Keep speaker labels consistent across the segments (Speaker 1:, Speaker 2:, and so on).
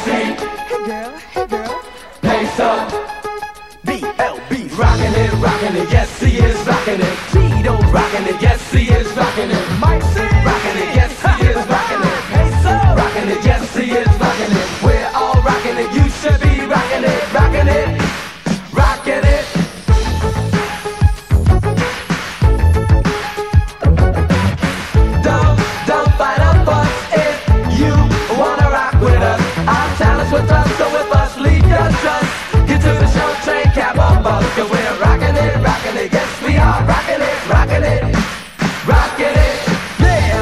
Speaker 1: Hey girl.
Speaker 2: Peso. BLB's rockin' it, yes he is rockin' it. Tito's rockin' it, yes he is rockin' it. Mike C rockin' it, yes he is rockin' it. Peso rockin' it, yes he is rockin' it. We're all rockin' it, you should be rockin' it, rockin' it, rockin' it. Don't fight up us if you wanna rock with us. Our talents with us, so with us, leave your trust. Get to the show, train, cab, or bus. Cause we're rockin' it, yes we are rockin' it, rockin' it, rockin' it, yeah.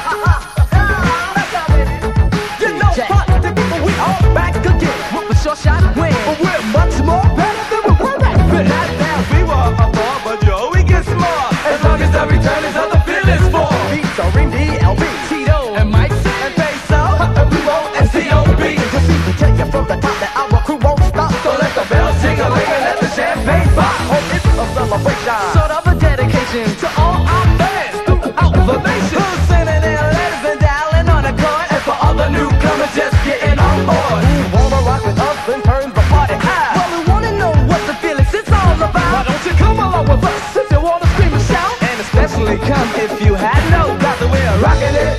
Speaker 2: You know, part the people, we all back again. With a short shot win, but we're much more better than we were back then. Not that we were before, but you always get more. As long as the return is of the feelings for. Beats are in DLB, Tito, and Mike C, and Peso, and we won't, and COB. Cause we can tell you from the top that our crew won't stop. So let the bells jing-a-ling and let the champagne pop. Oh, it's a celebration, sort of a dedication to all our fans throughout the nation. Who's sending in letters and dialing on a card, and for all the newcomers just getting on board. Who wanna rock with us and turn the party high? Well, we wanna know what the feelings it's all about. Why don't you come along with us if you wanna scream and shout? And especially come if you had no doubt that we're rockin' it,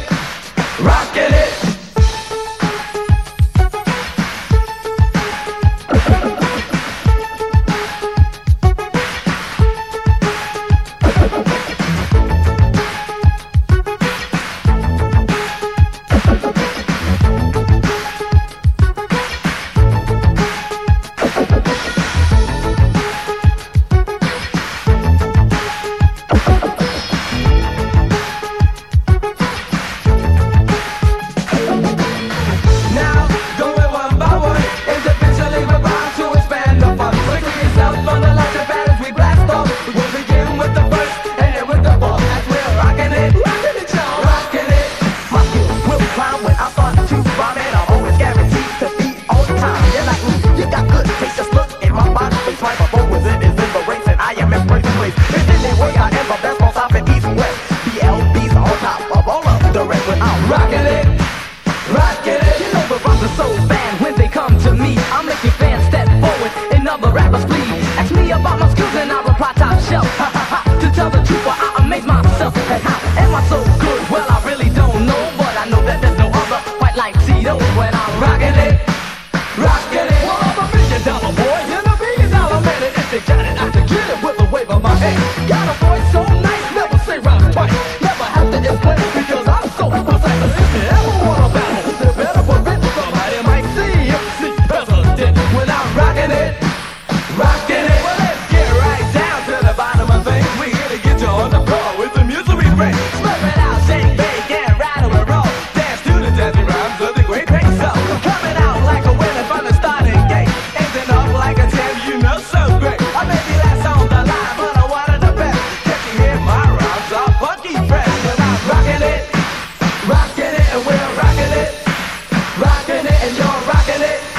Speaker 2: rockin' it. Rockin' it, and we're rockin' it, and you're rockin' it.